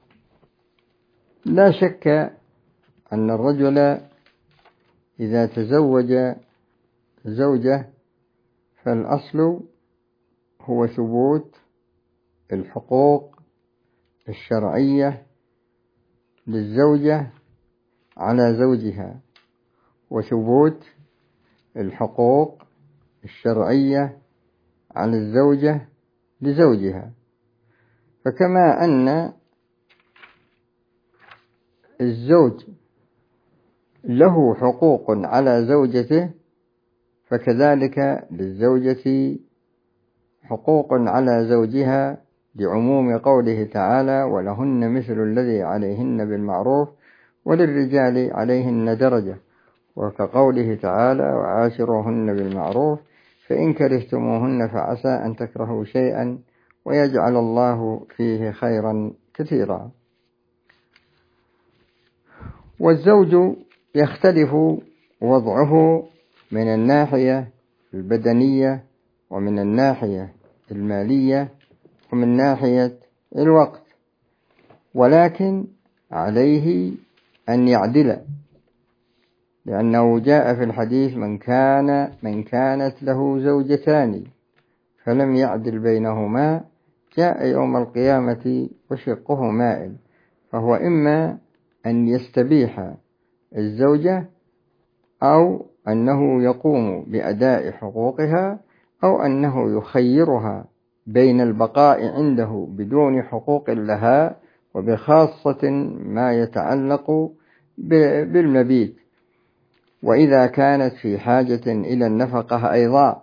لا شك أن الرجل إذا تزوج زوجة فالأصل هو ثبوت الحقوق الشرعية للزوجة على زوجها، وثبوت الحقوق الشرعية على الزوجة لزوجها. فكما أن الزوج له حقوق على زوجته، فكذلك للزوجة حقوق على زوجها، لعموم قوله تعالى: ولهن مثل الذي عليهن بالمعروف وللرجال عليهن درجة، وكقوله تعالى: وعاشروهن بالمعروف فإن كرهتموهن فعسى أن تكرهوا شيئا ويجعل الله فيه خيرا كثيرا. والزوج يختلف وضعه من الناحية البدنية ومن الناحية المالية ومن ناحية الوقت، ولكن عليه أن يعدل، لأنه جاء في الحديث: من كان من كانت له زوجتان فلم يعدل بينهما جاء يوم القيامة وشقه مائل. فهو إما أن يستبيح الزوجة، أو أنه يقوم بأداء حقوقها، أو أنه يخيرها بين البقاء عنده بدون حقوق لها، وبخاصة ما يتعلق بالمبيت، وإذا كانت في حاجة إلى النفقة أيضا،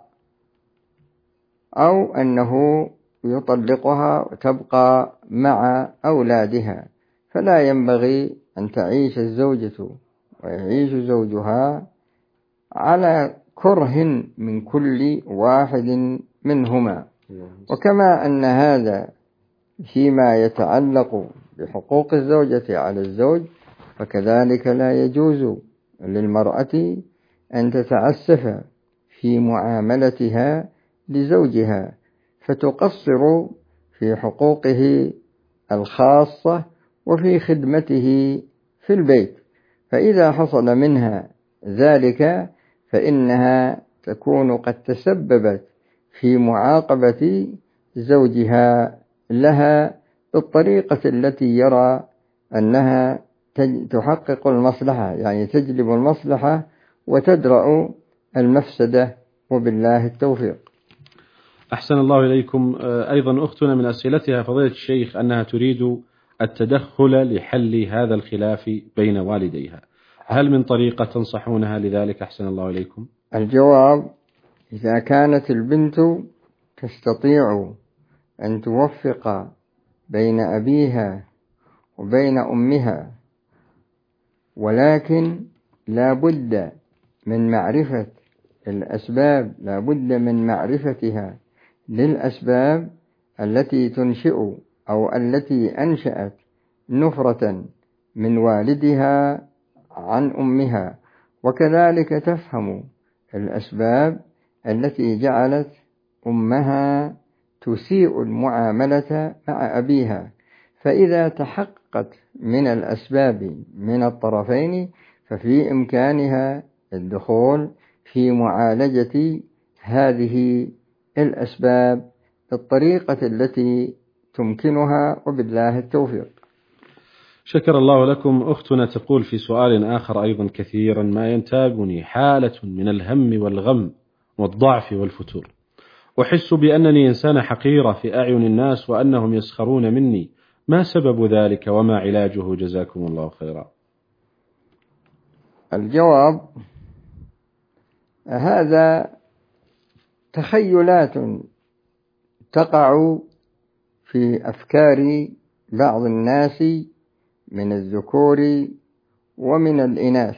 أو أنه يطلقها وتبقى مع أولادها. فلا ينبغي أن تعيش الزوجة ويعيش زوجها على كره من كل واحد منهما. وكما أن هذا فيما يتعلق بحقوق الزوجة على الزوج، فكذلك لا يجوز للمرأة أن تتعسف في معاملتها لزوجها فتقصر في حقوقه الخاصة وفي خدمته في البيت، فإذا حصل منها ذلك فإنها تكون قد تسببت في معاقبة زوجها لها بالطريقة التي يرى أنها تحقق المصلحة، يعني تجلب المصلحة وتدرأ المفسدة، وبالله التوفيق. أحسن الله إليكم. أيضا أختنا من أسئلتها فضيلة الشيخ أنها تريد التدخل لحل هذا الخلاف بين والديها، هل من طريقة تنصحونها لذلك؟ أحسن الله إليكم. الجواب: إذا كانت البنت تستطيع أن توفق بين أبيها وبين أمها، ولكن لا بد من معرفة الأسباب، لا بد من معرفتها للأسباب التي تنشئ أو التي أنشأت نفرة من والدها عن أمها، وكذلك تفهم الأسباب التي جعلت أمها تسيء المعاملة مع أبيها. فإذا تحققت من الأسباب من الطرفين ففي إمكانها الدخول في معالجة هذه الأسباب بالطريقة التي تمكنها، وبالله التوفيق. شكر الله لكم. أختنا تقول في سؤال آخر أيضا: كثيرا ما ينتابني حالة من الهم والغم والضعف والفتور، أحس بأنني إنسان حقيرة في أعين الناس وأنهم يسخرون مني، ما سبب ذلك وما علاجه؟ جزاكم الله خيرا. الجواب: هذا تخيلات تقع في أفكار بعض الناس من الذكور ومن الإناث،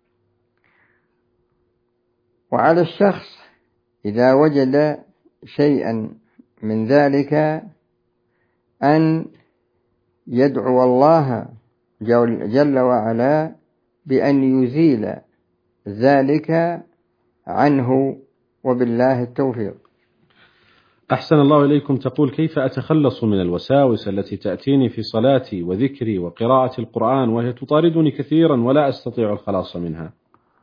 وعلى الشخص إذا وجد شيئا من ذلك أن يدعو الله جل وعلا بأن يزيل ذلك عنه، وبالله التوفيق. أحسن الله إليكم. تقول: كيف أتخلص من الوساوس التي تأتيني في صلاتي وذكري وقراءة القرآن وهي تطاردني كثيرا ولا أستطيع الخلاص منها؟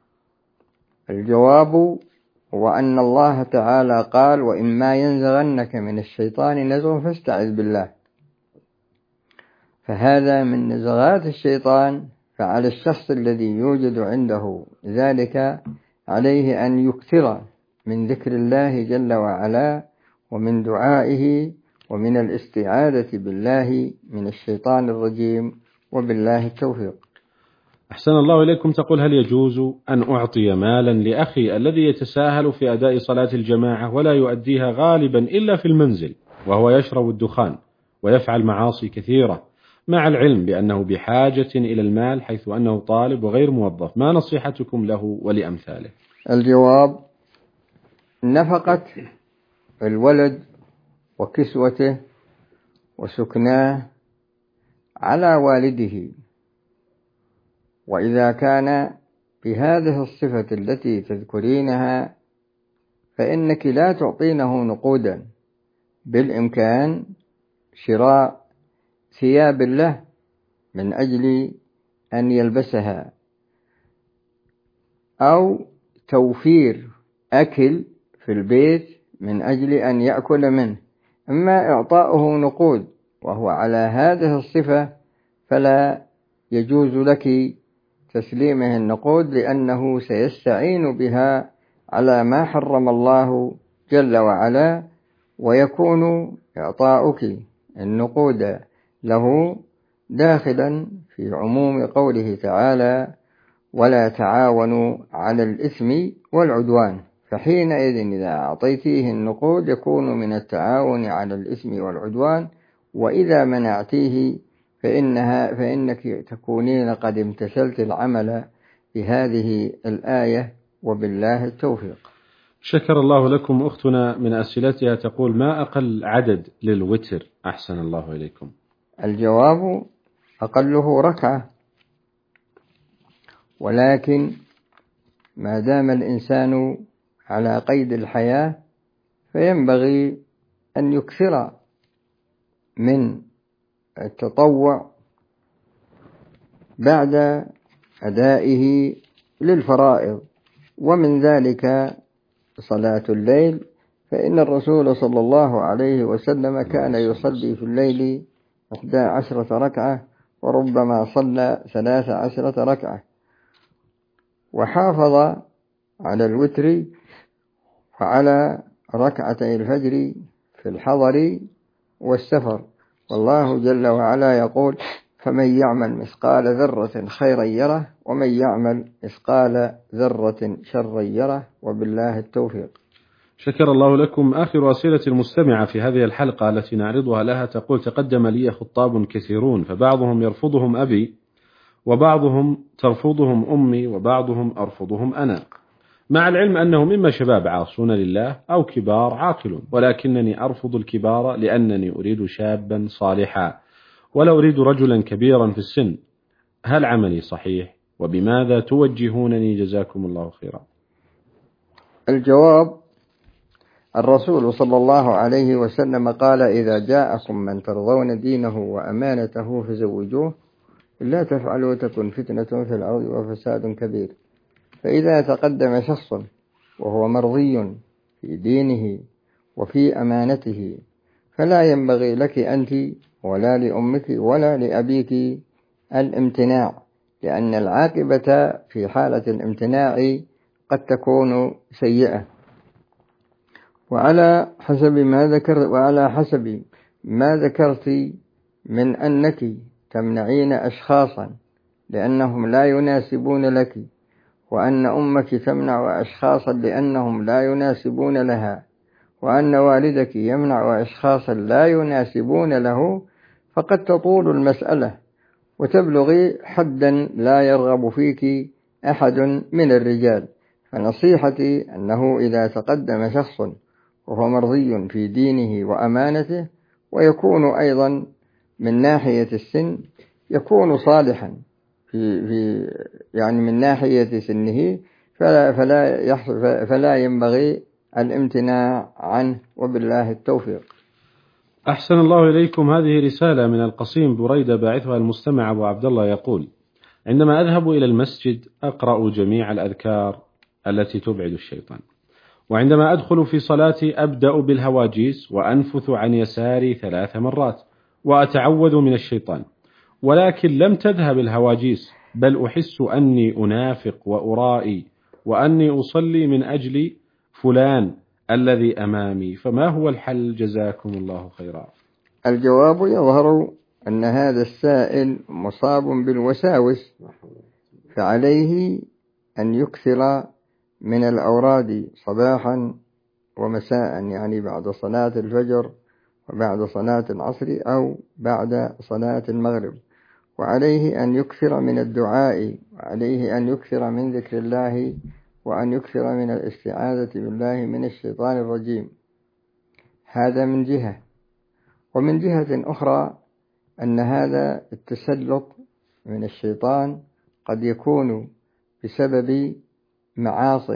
الجواب هو أن الله تعالى قال: وإما ينزغنك من الشيطان نزغ فاستعذ بالله. فهذا من نزغات الشيطان، فعلى الشخص الذي يوجد عنده ذلك عليه أن يكثر من ذكر الله جل وعلا ومن دعائه ومن الاستعاذة بالله من الشيطان الرجيم، وبالله التوفيق. أحسن الله إليكم. تقول: هل يجوز أن أعطي مالا لأخي الذي يتساهل في أداء صلاة الجماعة ولا يؤديها غالبا إلا في المنزل، وهو يشرب الدخان ويفعل معاصي كثيرة، مع العلم بأنه بحاجة إلى المال حيث أنه طالب وغير موظف؟ ما نصيحتكم له ولأمثاله؟ الجواب: نفقة الولد وكسوته وسكناه على والده، وإذا كان بهذه الصفة التي تذكرينها فإنك لا تعطينه نقودا، بالإمكان شراء ثياب له من أجل أن يلبسها، أو توفير أكل في البيت من أجل أن يأكل منه. أما إعطاؤه نقود وهو على هذه الصفة فلا يجوز لك تسليمه النقود، لأنه سيستعين بها على ما حرم الله جل وعلا، ويكون إعطاؤك النقود له داخلا في عموم قوله تعالى: ولا تعاونوا على الإثم والعدوان. فحينئذ إذا أعطيتيه النقود يكون من التعاون على الإثم والعدوان، وإذا منعتيه فإنها فإنك تكونين قد امتثلت العمل بهذه الآية، وبالله التوفيق. شكر الله لكم. أختنا من أسئلتها تقول: ما أقل عدد للوتر؟ أحسن الله إليكم. الجواب: أقله ركعة، ولكن ما دام الإنسان على قيد الحياة فينبغي أن يكثر من التطوع بعد أدائه للفرائض، ومن ذلك صلاة الليل، فإن الرسول صلى الله عليه وسلم كان يصلي في الليل إحدى عشرة ركعة، وربما صلى ثلاث عشرة ركعة، وحافظ على الوتر وعلى ركعتي الفجر في الحضر والسفر. والله جل وعلا يقول: فمن يعمل مثقال ذرة خيرا يره ومن يعمل مثقال ذرة شرا يره، وبالله التوفيق. شكر الله لكم. آخر أسئلة المستمعة في هذه الحلقة التي نعرضها لها تقول: تقدم لي خطاب كثيرون فبعضهم يرفضهم أبي وبعضهم ترفضهم أمي وبعضهم أرفضهم أنا، مع العلم أنه مما شباب عاصون لله أو كبار عاقلون، ولكنني أرفض الكبار لأنني أريد شابا صالحا ولا أريد رجلا كبيرا في السن. هل عملي صحيح؟ وبماذا توجهونني جزاكم الله خيرا؟ الجواب: الرسول صلى الله عليه وسلم قال: إذا جاءكم من ترضون دينه وأمانته فزوجوه، لا تفعلوا تكن فتنة في الأرض وفساد كبير. فإذا تقدم شخص وهو مرضي في دينه وفي أمانته فلا ينبغي لك أنت ولا لأمك ولا لأبيك الامتناع، لأن العاقبة في حالة الامتناع قد تكون سيئة. وعلى حسب ما ذكر وعلى حسب ما ذكرت من أنك تمنعين أشخاصا لأنهم لا يناسبون لك، وأن أمك تمنع أشخاصا لأنهم لا يناسبون لها، وأن والدك يمنع أشخاصا لا يناسبون له، فقد تطول المسألة وتبلغي حدا لا يرغب فيك أحد من الرجال. فنصيحتي أنه إذا تقدم شخص وهو مرضي في دينه وأمانته ويكون أيضا من ناحية السن يكون صالحا في في يعني من ناحية سنه، فلا فلا يحصل فلا ينبغي الامتناع عنه، وبالله التوفيق. أحسن الله إليكم. هذه رسالة من القصيم بريدة باعثها المستمع أبو عبد الله يقول: عندما أذهب إلى المسجد أقرأ جميع الأذكار التي تبعد الشيطان، وعندما أدخل في صلاتي أبدأ بالهواجيس وأنفث عن يساري ثلاث مرات وأتعوذ من الشيطان، ولكن لم تذهب الهواجيس، بل أحس أني أنافق وأرائي وأني أصلي من أجل فلان الذي أمامي، فما هو الحل جزاكم الله خيرا؟ الجواب: يظهر أن هذا السائل مصاب بالوساوس، فعليه أن يكثر من الأوراد صباحا ومساء، يعني بعد صلاة الفجر وبعد صلاة العصر أو بعد صلاة المغرب، وعليه أن يكثر من الدعاء، وعليه أن يكثر من ذكر الله، وأن يكثر من الاستعاذة بالله من الشيطان الرجيم. هذا من جهة. ومن جهة أخرى أن هذا التسلط من الشيطان قد يكون بسبب معاصٍ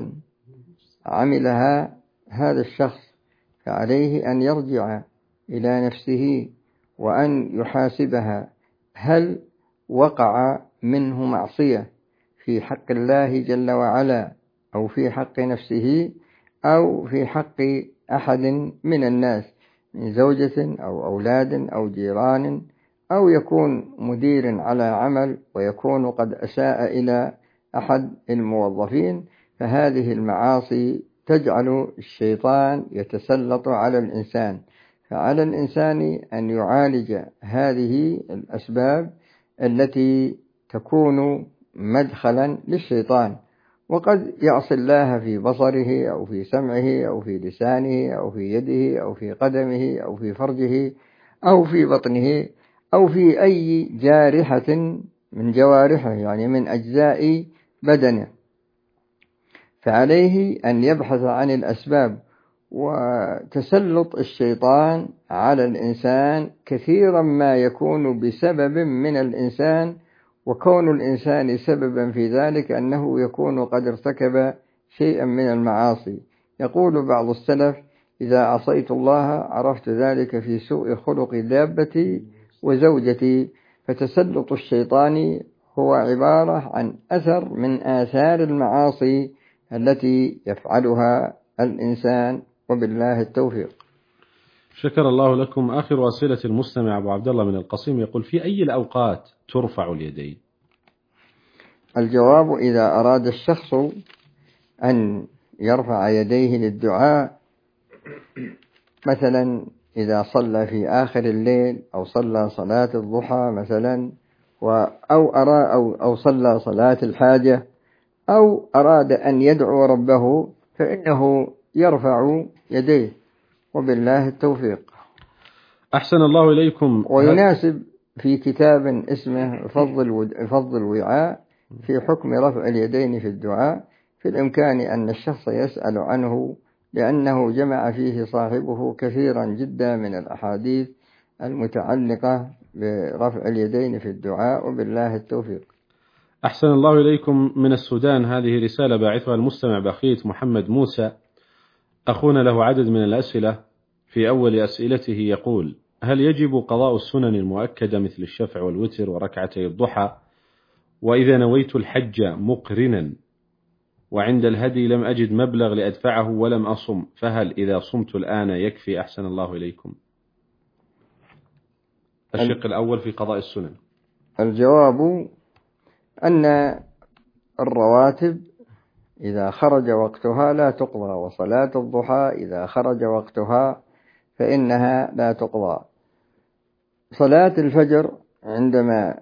عملها هذا الشخص، فعليه أن يرجع إلى نفسه وأن يحاسبها: هل وقع منه معصية في حق الله جل وعلا أو في حق نفسه أو في حق أحد من الناس من زوجة أو أولاد أو جيران، أو يكون مدير على عمل ويكون قد أساء إلى أحد الموظفين. فهذه المعاصي تجعل الشيطان يتسلط على الإنسان، فعلى الإنسان أن يعالج هذه الأسباب التي تكون مدخلا للشيطان. وقد يعصي الله في بصره أو في سمعه أو في لسانه أو في يده أو في قدمه أو في فرجه أو في بطنه أو في أي جارحة من جوارحه، يعني من أجزاء بدنه، فعليه أن يبحث عن الأسباب. وتسلط الشيطان على الإنسان كثيرا ما يكون بسبب من الإنسان، وكون الإنسان سببا في ذلك أنه يكون قد ارتكب شيئا من المعاصي. يقول بعض السلف: إذا عصيت الله عرفت ذلك في سوء خلق دابتي وزوجتي. فتسلط الشيطان هو عبارة عن أثر من آثار المعاصي التي يفعلها الإنسان، وبالله التوفيق. شكر الله لكم. آخر أسئلة المستمع أبو عبد الله من القصيم يقول: في أي الأوقات ترفع اليدين؟ الجواب: إذا أراد الشخص أن يرفع يديه للدعاء، مثلا إذا صلى في آخر الليل أو صلى صلاة الضحى مثلا، أو أرى أو أو صلى صلاة الحاجة، أو أراد أن يدعو ربه، فإنه يرفع يديه، وبالله التوفيق. أحسن الله إليكم. ويناسب في كتاب اسمه فضل فضل الوعاء في حكم رفع اليدين في الدعاء، في الإمكان أن الشخص يسأل عنه، لأنه جمع فيه صاحبه كثيرا جدا من الأحاديث المتعلقة برفع اليدين في الدعاء، وبالله التوفيق. أحسن الله إليكم. من السودان، هذه رسالة باعثها المستمع بخيت محمد موسى. أخونا له عدد من الأسئلة. في أول أسئلته يقول: هل يجب قضاء السنن المؤكدة مثل الشفع والوتر وركعتي الضحى؟ وإذا نويت الحج مقرنا وعند الهدي لم أجد مبلغ لأدفعه ولم أصم، فهل إذا صمت الآن يكفي؟ أحسن الله إليكم. الشق الأول في قضاء السنن. الجواب أن الرواتب إذا خرج وقتها لا تقضى، وصلاة الضحى إذا خرج وقتها فإنها لا تقضى. صلاة الفجر عندما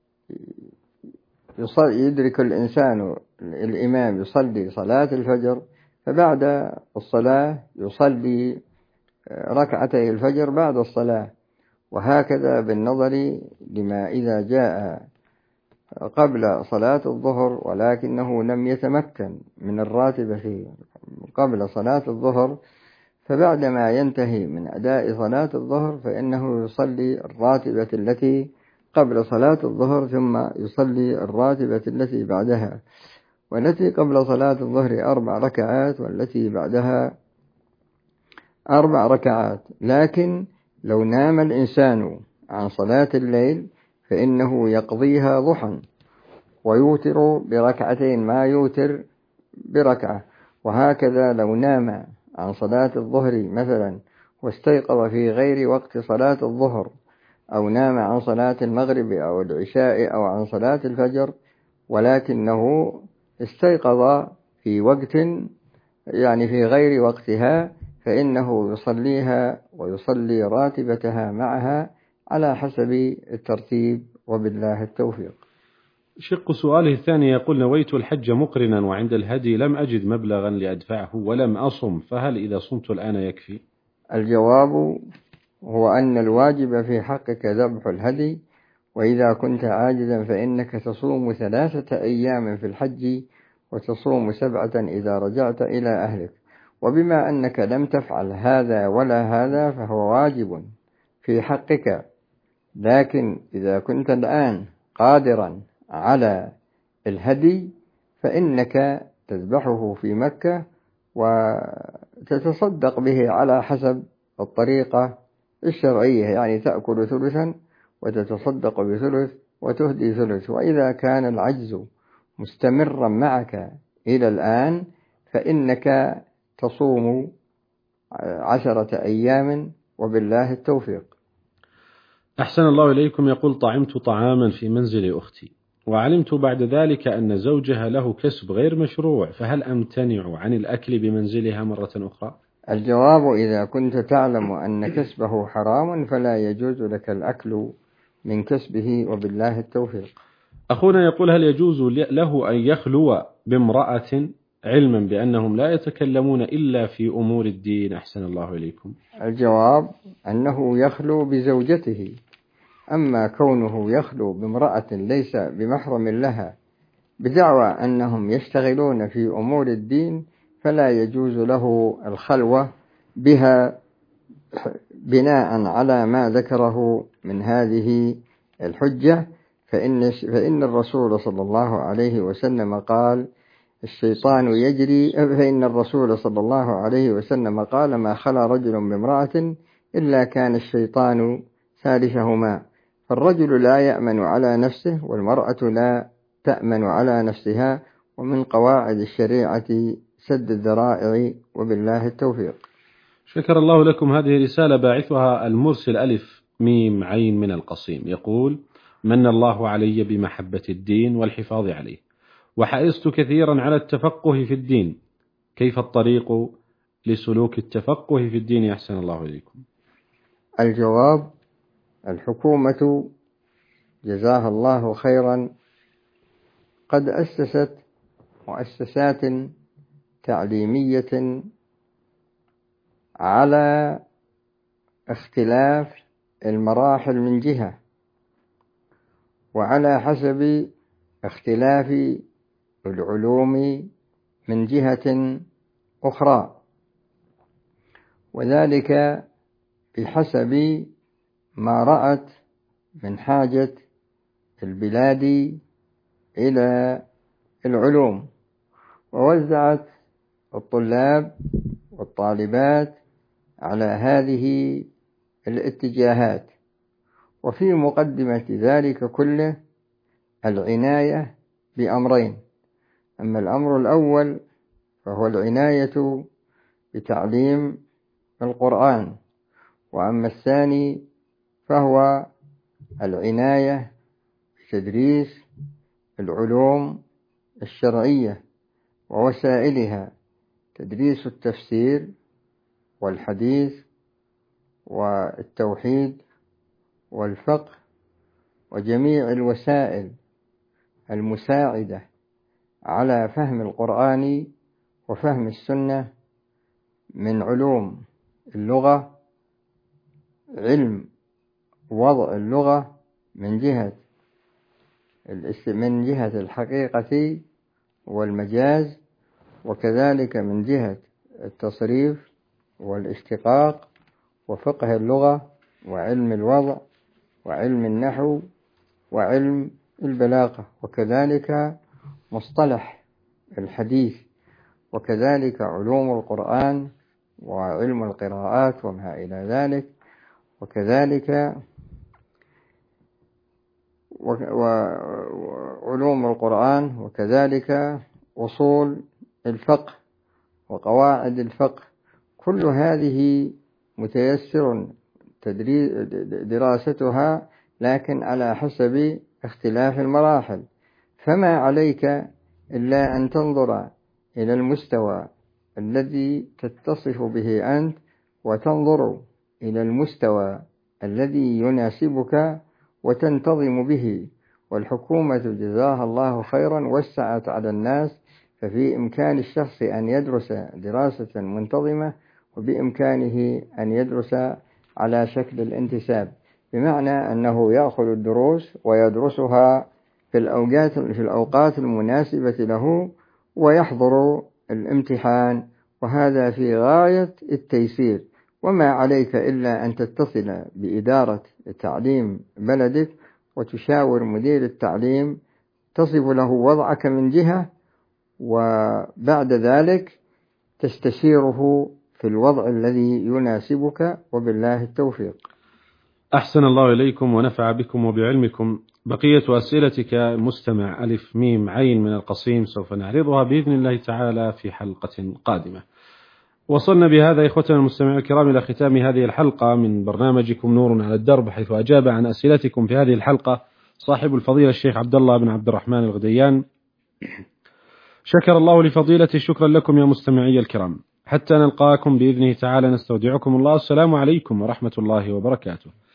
يدرك الإنسان الإمام يصلي صلاة الفجر، فبعد الصلاة يصلي ركعتي الفجر بعد الصلاة، وهكذا بالنظر لما إذا جاء قبل صلاة الظهر ولكنه لم يتمكن من الراتبة قبل صلاة الظهر، فبعدما ينتهي من أداء صلاة الظهر فإنه يصلي الراتبة التي قبل صلاة الظهر، ثم يصلي الراتبة التي بعدها، والتي قبل صلاة الظهر أربع ركعات والتي بعدها أربع ركعات. لكن لو نام الإنسان عن صلاة الليل فإنه يقضيها ضحى ويوتر بركعتين ما يوتر بركعة، وهكذا لو نام عن صلاة الظهر مثلا واستيقظ في غير وقت صلاة الظهر، أو نام عن صلاة المغرب أو العشاء أو عن صلاة الفجر ولكنه استيقظ في وقت يعني في غير وقتها، فإنه يصليها ويصلي راتبتها معها على حسب الترتيب، وبالله التوفيق. شق سؤاله الثاني يقول: نويت الحج مقرنا وعند الهدي لم أجد مبلغا لأدفعه ولم أصم، فهل إذا صمت الآن يكفي؟ الجواب هو أن الواجب في حقك ذبح الهدي، وإذا كنت عاجزا فإنك تصوم ثلاثة أيام في الحج وتصوم سبعة إذا رجعت إلى أهلك. وبما أنك لم تفعل هذا ولا هذا فهو واجب في حقك، لكن إذا كنت الآن قادرا على الهدي فإنك تذبحه في مكة وتتصدق به على حسب الطريقة الشرعية، يعني تأكل ثلثا وتتصدق بثلث وتهدي ثلث. وإذا كان العجز مستمرا معك إلى الآن فإنك تصوم عشرة أيام، وبالله التوفيق. أحسن الله إليكم. يقول: طعمت طعاما في منزل أختي وعلمت بعد ذلك أن زوجها له كسب غير مشروع، فهل أمتنع عن الأكل بمنزلها مرة أخرى؟ الجواب: إذا كنت تعلم أن كسبه حرام فلا يجوز لك الأكل من كسبه، وبالله التوفيق. أخونا يقول: هل يجوز له أن يخلو بامرأة علما بأنهم لا يتكلمون إلا في أمور الدين؟ أحسن الله إليكم. الجواب أنه يخلو بزوجته، أما كونه يخلو بامرأة ليس بمحرم لها بدعوى أنهم يشتغلون في أمور الدين فلا يجوز له الخلوة بها بناء على ما ذكره من هذه الحجة، فإن, فإن الرسول صلى الله عليه وسلم قال: الشيطان يجري فإن الرسول صلى الله عليه وسلم قال: ما خلا رجل بامرأة إلا كان الشيطان ثالثهما. فالرجل لا يأمن على نفسه والمرأة لا تأمن على نفسها، ومن قواعد الشريعة سد الذرائع، وبالله التوفيق. شكر الله لكم. هذه رسالة باعثها المرسل ألف ميم عين من القصيم. يقول: من الله علي بمحبة الدين والحفاظ عليه، وحرصت كثيرا على التفقه في الدين، كيف الطريق لسلوك التفقه في الدين؟ أحسن الله إليكم. الجواب: الحكومة جزاها الله خيرا قد أسست مؤسسات تعليمية على اختلاف المراحل من جهة، وعلى حسب اختلاف العلوم من جهة أخرى، وذلك بحسب ما رأت من حاجة البلاد إلى العلوم، ووزعت الطلاب والطالبات على هذه الاتجاهات. وفي مقدمة ذلك كله العناية بأمرين: أما الأمر الأول فهو العناية بتعليم القرآن، وأما الثاني فهو العناية بتدريس العلوم الشرعية ووسائلها، تدريس التفسير والحديث والتوحيد والفقه وجميع الوسائل المساعدة على فهم القرآن وفهم السنة من علوم اللغة، علم وضع اللغة من جهة من جهة الحقيقة والمجاز، وكذلك من جهة التصريف والاشتقاق وفقه اللغة وعلم الوضع وعلم النحو وعلم البلاغة، وكذلك مصطلح الحديث، وكذلك علوم القرآن وعلم القراءات وما إلى ذلك، وكذلك وعلوم القرآن، وكذلك أصول الفقه وقواعد الفقه. كل هذه متيسر دراستها، لكن على حسب اختلاف المراحل. فما عليك إلا أن تنظر إلى المستوى الذي تتصف به أنت، وتنظر إلى المستوى الذي يناسبك وتنتظم به. والحكومة جزاها الله خيرا وسعت على الناس، ففي إمكان الشخص أن يدرس دراسة منتظمة، وبإمكانه أن يدرس على شكل الانتساب، بمعنى أنه يأخذ الدروس ويدرسها في الأوقات في الأوقات المناسبة له، ويحضر الامتحان، وهذا في غاية التيسير. وما عليك إلا أن تتصل بإدارة تعليم بلدك وتشاور مدير التعليم، تصف له وضعك من جهة، وبعد ذلك تستشيره في الوضع الذي يناسبك، وبالله التوفيق. أحسن الله إليكم ونفع بكم وبعلمكم. بقية أسئلتك مستمع ألف ميم عين من القصيم سوف نعرضها بإذن الله تعالى في حلقة قادمة. وصلنا بهذا إخوتنا المستمعين الكرام إلى ختام هذه الحلقة من برنامجكم نور على الدرب، حيث أجاب عن أسئلتكم في هذه الحلقة صاحب الفضيلة الشيخ عبد الله بن عبد الرحمن الغديان. شكر الله لفضيلته. شكرا لكم يا مستمعي الكرام، حتى نلقاكم بإذنه تعالى نستودعكم الله. السلام عليكم ورحمة الله وبركاته.